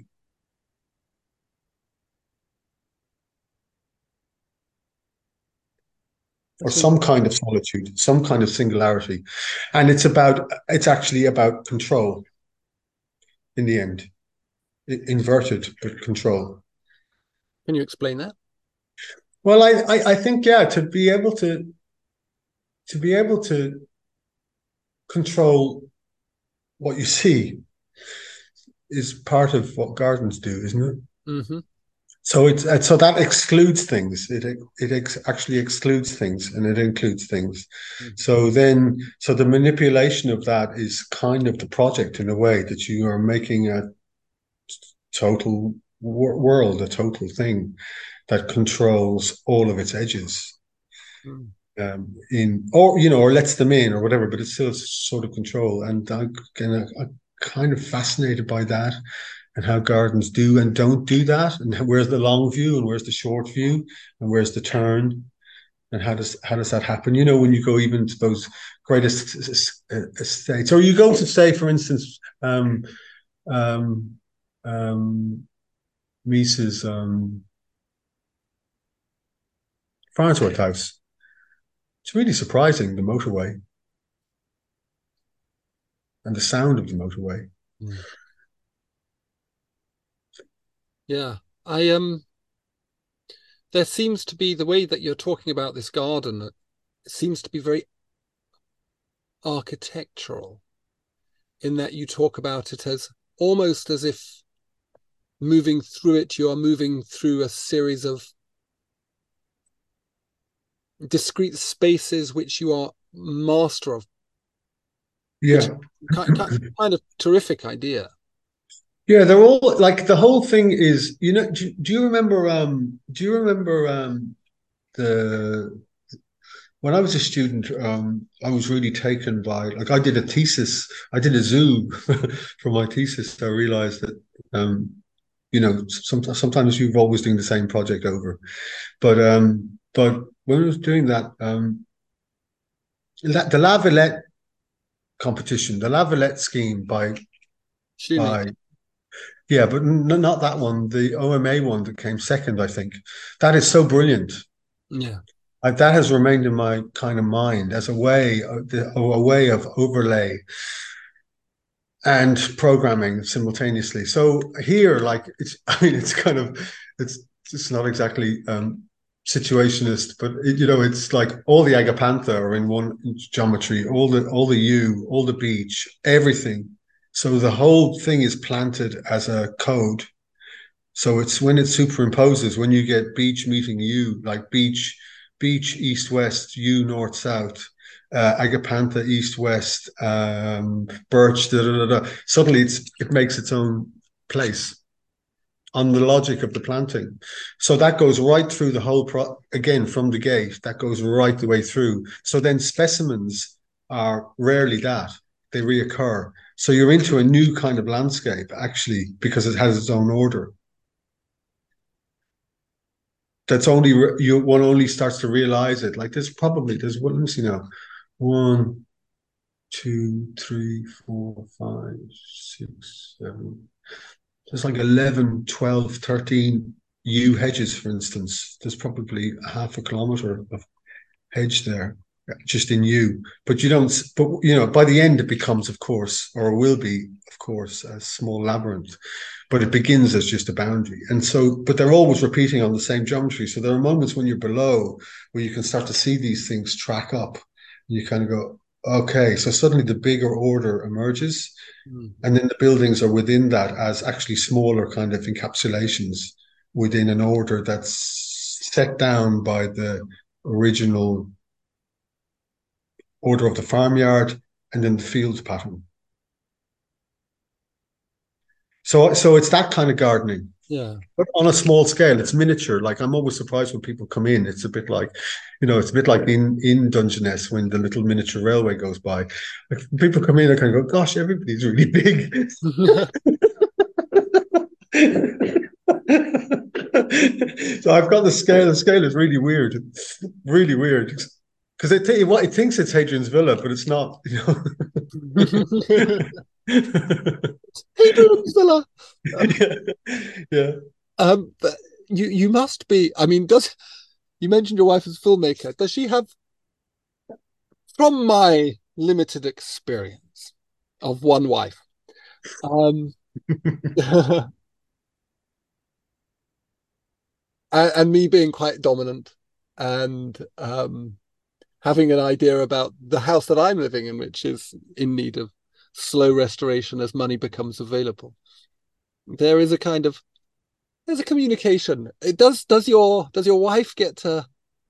Or some kind of solitude, some kind of singularity. And it's actually about control in the end, inverted, but control. Can you explain that? Well, I think, yeah, to be able to control what you see is part of what gardens do, isn't it? Mm-hmm. So that excludes things. It actually excludes things and it includes things. Mm-hmm. So the manipulation of that is kind of the project in a way that you are making a total world, a total thing that controls all of its edges. Mm. in, or or lets them in or whatever, but it's still sort of control. And I'm kind of fascinated by that and how gardens do and don't do that, and where's the long view and where's the short view and where's the turn, and how does that happen? When you go even to those greatest estates, or you go to, say, for instance, um, um, Mises Farnsworth House. It's really surprising, the motorway and the sound of the motorway. Yeah. There seems to be, the way that you're talking about this garden, it seems to be very architectural, in that you talk about it as almost as if moving through it, you are moving through a series of discrete spaces which you are master of. Yeah. Kind of terrific idea. Yeah, they're all like, the whole thing is, do you remember the when I was a student, I was really taken by, like, I did a zoo for my thesis. I realized that sometimes you're always doing the same project over. But when I was doing that, the La Villette competition, the La Villette scheme by yeah, but not that one. The OMA one that came second, I think. That is so brilliant. Yeah. That has remained in my kind of mind as a way of overlay and programming simultaneously. So here, like, it's not exactly situationist, but it's like all the Agapantha are in one geometry, all the U, all the beach, everything. So the whole thing is planted as a code. So it's when it superimposes, when you get beach meeting U, like beach east west, U north south, Agapantha east west, birch, suddenly it makes its own place on the logic of the planting. So that goes right through the whole again, from the gate, that goes right the way through. So then specimens are rarely that, they reoccur. So you're into a new kind of landscape, actually, because it has its own order. That's only one only starts to realize it. Like, there's what, let me see now, 1, 2, 3, 4, 5, 6, 7. There's like 11, 12, 13 yew hedges, for instance. There's probably a half a kilometer of hedge there, just in yew. But you don't. But by the end, it becomes, of course, or will be, of course, a small labyrinth. But it begins as just a boundary. And so, but they're always repeating on the same geometry. So there are moments when you're below where you can start to see these things track up. And you kind of go, okay, so suddenly the bigger order emerges. And then the buildings are within that as actually smaller kind of encapsulations within an order that's set down by the original order of the farmyard and then the field pattern. So it's that kind of gardening. Yeah. But on a small scale, it's miniature. Like, I'm always surprised when people come in. It's a bit like, in Dungeness when the little miniature railway goes by. Like, people come in, I kind of go, gosh, everybody's really big. So I've got the scale. The scale is really weird. Really weird. Because it thinks it's Hadrian's Villa, but it's not. Hadrian's Villa. Yeah. But you must be. I mean, you mentioned your wife as a filmmaker? Does she have, from my limited experience of one wife, and me being quite dominant, and having an idea about the house that I'm living in, which is in need of slow restoration as money becomes available. There's a communication. Does your wife get to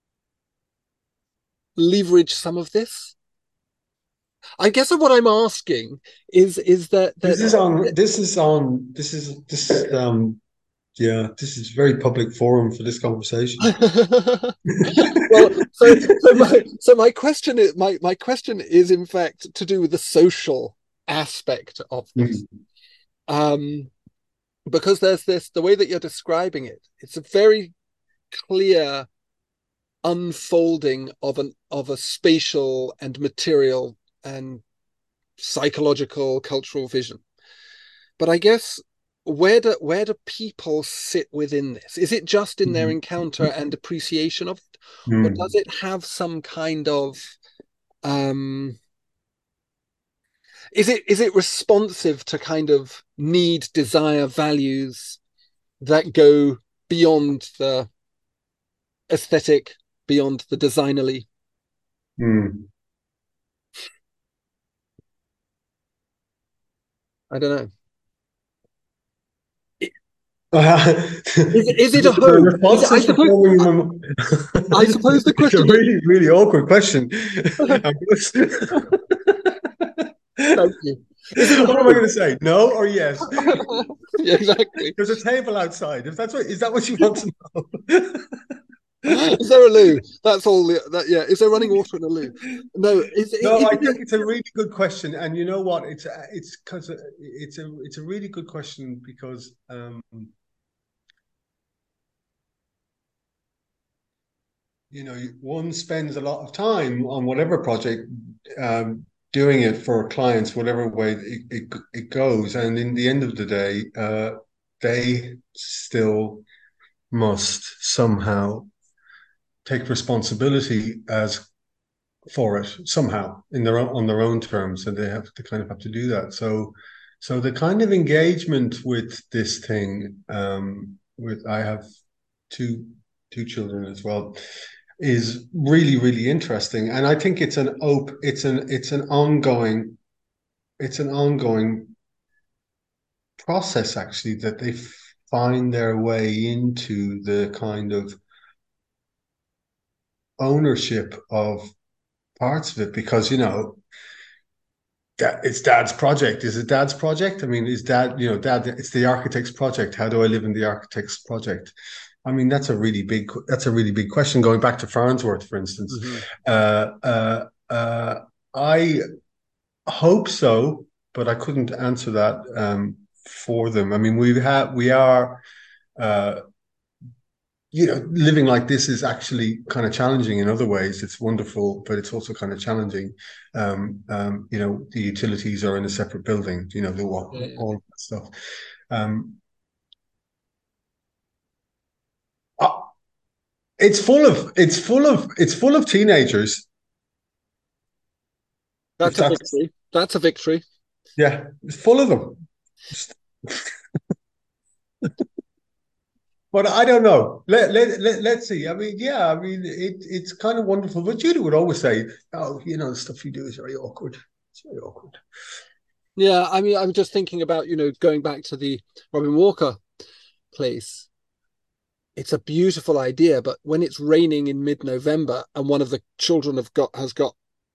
leverage some of this? I guess what I'm asking is that this is Yeah, this is a very public forum for this conversation. Well, so my question is my question is in fact to do with the social aspect of this. Mm, Um, because there's the way that you're describing it, it's a very clear unfolding of a spatial and material and psychological cultural vision. But I guess where do people sit within this? Is it just in their mm, encounter and appreciation of it, or does mm, it have some kind of um is it responsive to kind of need, desire, values that go beyond the aesthetic, beyond the designerly? mm. I don't know. Is it a The home? Is it, responses for forming I suppose the it's a question is. really, really awkward question. Thank you. Is it a What am I going home? to say? No or yes? Yeah, exactly. There's a table outside. If that's what is that what you want to know? Is there a loo? That's all. Yeah. Is there running water in a loo? No. No, Is I think it? it's a really good question, and you know what? It's because it's a really good question because you know one spends a lot of time on whatever project doing it for clients, whatever way it goes, and in the end of the day, they still must somehow take responsibility as for it somehow in their own on their own terms, and they have to kind of have to do that. So the kind of engagement with this thing, with I have two children as well, is really really interesting, and I think it's an ongoing process actually that they find their way into the kind of ownership of parts of it because you know it's dad's project. Is it dad's project? I mean, is dad, you know, dad, it's the architect's project. How do I live in the architect's project? I mean, that's a really big question. Going back to Farnsworth, for instance, Mhm. uh, uh, uh, I hope so, but I couldn't answer that for them. I mean, we are uh, you know, living like this is actually kind of challenging in other ways. It's wonderful, but it's also kind of challenging. You know, the utilities are in a separate building, you know, Yeah, yeah. all of that stuff. Um, uh, it's full of teenagers. If That's a that's victory. That's a victory. yeah, it's full of them. But I don't know. Let's see. I mean, yeah, I mean, it's kind of wonderful. But Judy would always say, oh, you know, the stuff you do is very awkward. It's very awkward. Yeah. I mean, I'm just thinking about going back to the Robin Walker place. It's a beautiful idea, but when it's raining in mid-November and one of the children has got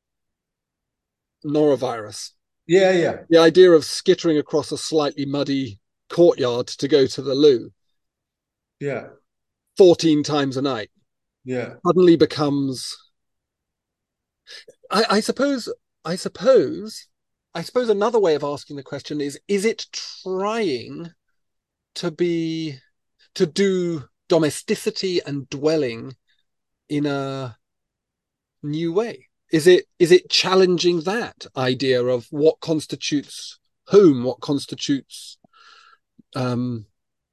norovirus, Yeah, yeah, the idea of skittering across a slightly muddy courtyard to go to the loo yeah, 14 times a night yeah. suddenly becomes. I suppose. I suppose. I suppose another way of asking the question is it trying to be to do domesticity and dwelling in a new way? Is it challenging that idea of what constitutes home, what constitutes um,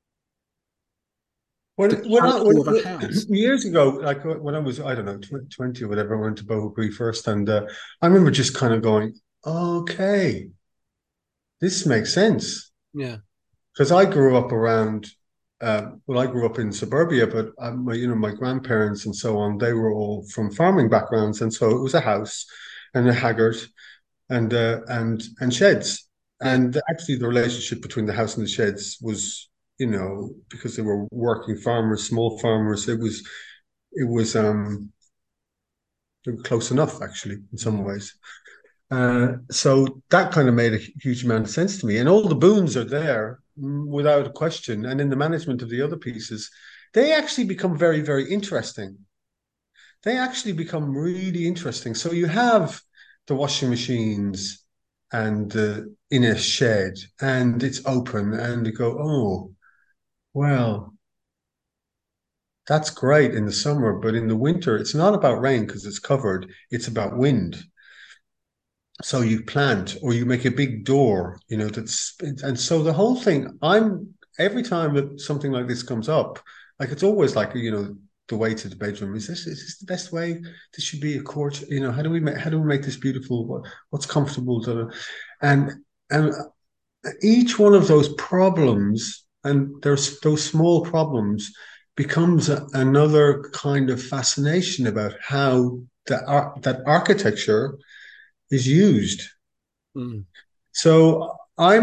the When I character of a house? years ago, like when I was I don't know 20 or whatever, I went to Bohugri first, and I remember just kind of going, okay, this makes sense Yeah, because I grew up around. Well, I grew up in suburbia, but you know, my grandparents and so on, they were all from farming backgrounds, and so it was a house and a haggard and sheds. yeah. And actually, the relationship between the house and the sheds was, you know, because they were working farmers, small farmers. It was they were close enough actually in some Mm. ways. So that kind of made a huge amount of sense to me. And all the boons are there. without a question. And in the management of the other pieces, they actually become very, very interesting. They actually become really interesting. So you have the washing machines and in a shed, and it's open, and you go, oh, well, that's great in the summer, but in the winter, it's not about rain because it's covered. It's about wind. So you plant or you make a big door, and so the whole thing, every time that something like this comes up, like it's always like, the way to the bedroom. Is this the best way? This should be a court. How do we make this beautiful? What's comfortable to, and each one of those problems, and there's those small problems, becomes another kind of fascination about how that architecture is used. Mm. So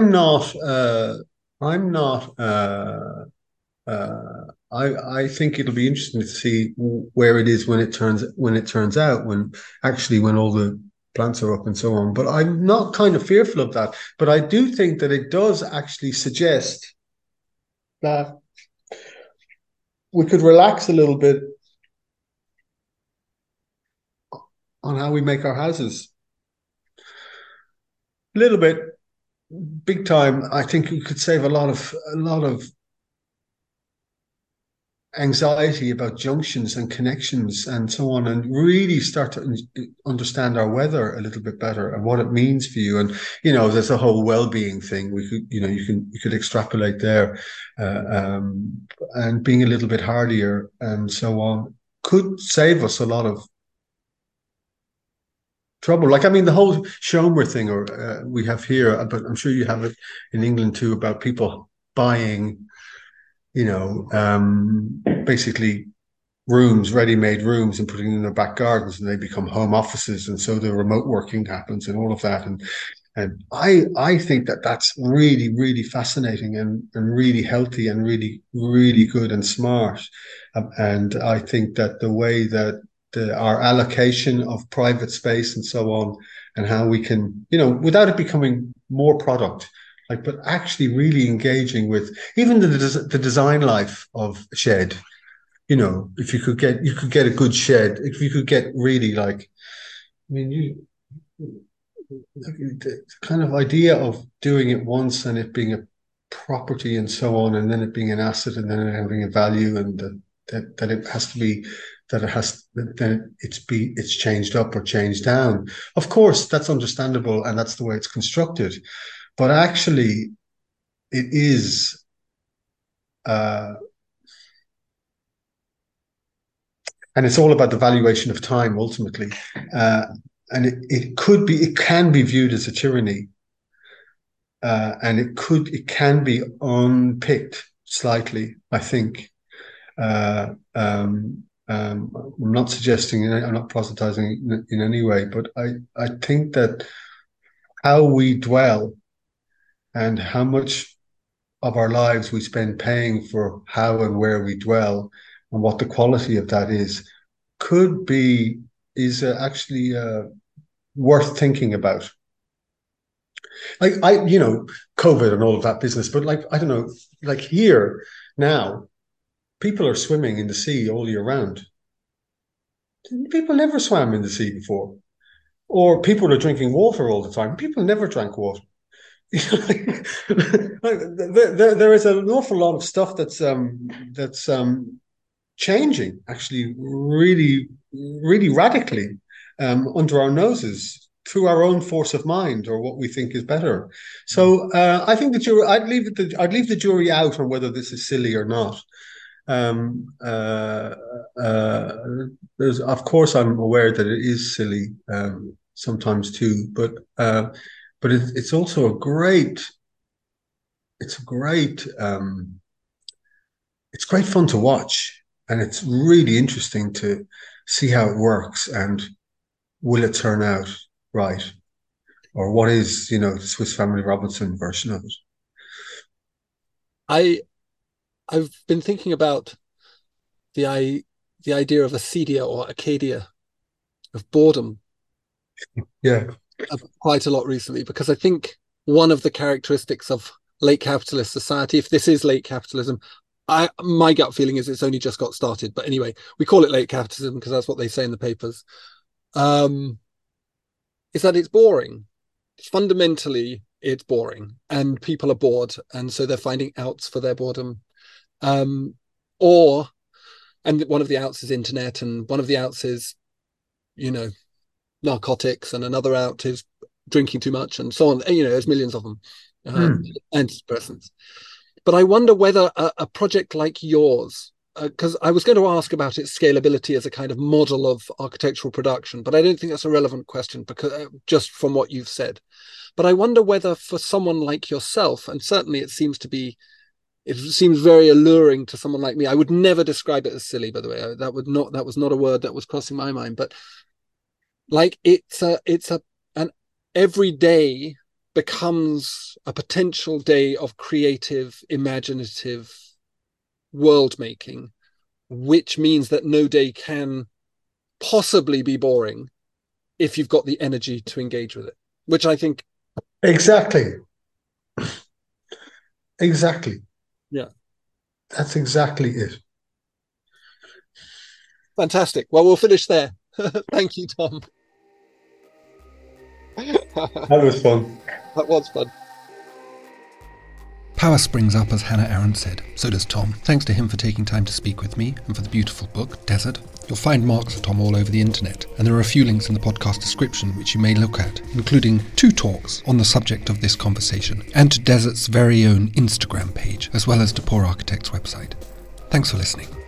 I think it'll be interesting to see where it is when it turns out, when all the plants are up and so on. But I'm not kind of fearful of that. But I do think that it does actually suggest that we could relax a little bit on how we make our houses. A little bit, big time. I think we could save a lot of anxiety about junctions and connections and so on, and really start to understand our weather a little bit better and what it means for you. And there's a whole well-being thing we could, you could extrapolate there, and being a little bit hardier and so on could save us a lot of trouble. Like, I mean, the whole Shomer thing, or we have here, but I'm sure you have it in England too, about people buying, basically ready-made rooms, and putting them in their back gardens, and they become home offices, and so the remote working happens and all of that. And I think that that's really, really fascinating, and really healthy, and really, really good and smart. And I think that the way that our allocation of private space and so on, and how we can, without it becoming more product, like, but actually really engaging with even the design life of a shed. If you could get a good shed, if you could get really, like, I mean, the kind of idea of doing it once and it being a property and so on, and then it being an asset, and then it having a value, and that it has to be, that it has, then it's changed up or changed down. Of course, that's understandable, and that's the way it's constructed. But actually, it is, and it's all about the valuation of time ultimately. And it can be viewed as a tyranny, and it can be unpicked slightly, I think. I'm not suggesting, I'm not proselytizing in any way, but I think that how we dwell and how much of our lives we spend paying for how and where we dwell, and what the quality of that is actually worth thinking about. Like, COVID and all of that business, but, like, I don't know, like here now, people are swimming in the sea all year round. People never swam in the sea before. Or people are drinking water all the time. People never drank water. There is an awful lot of stuff that's changing, actually, really, really radically, under our noses, through our own force of mind, or what we think is better. So I think the jury, I'd leave the jury out on whether this is silly or not. Um, uh, uh, of course, I'm aware that it is silly, sometimes too, but it's also it's great fun to watch, and it's really interesting to see how it works, and will it turn out right, or what is, the Swiss Family Robinson version of it. I've been thinking about the idea of acedia or Acadia, of boredom, Yeah. quite a lot recently, because I think one of the characteristics of late capitalist society, if this is late capitalism, my gut feeling is it's only just got started. But anyway, we call it late capitalism because that's what they say in the papers. Is that it's boring. Fundamentally, it's boring, and people are bored, and so they're finding outs for their boredom. And one of the outs is internet, and one of the outs is, narcotics, and another out is drinking too much, and so on. There's millions of them, antidepressants. But I wonder whether a project like yours, because I was going to ask about its scalability as a kind of model of architectural production, but I don't think that's a relevant question because just from what you've said. But I wonder whether for someone like yourself, and certainly it seems very alluring to someone like me. I would never describe it as silly, by the way. That was not a word that was crossing my mind. But like an every day becomes a potential day of creative, imaginative world making, which means that no day can possibly be boring if you've got the energy to engage with it, which I think. Exactly. Yeah. That's exactly it. Fantastic. Well, we'll finish there. Thank you, Tom. That was fun. That was fun. Power springs up, as Hannah Arendt said. So does Tom. Thanks to him for taking time to speak with me and for the beautiful book, Desert. You'll find marks of Tom all over the internet, and there are a few links in the podcast description which you may look at, including 2 talks on the subject of this conversation, and to Desert's very own Instagram page, as well as to Poor Architect's website. Thanks for listening.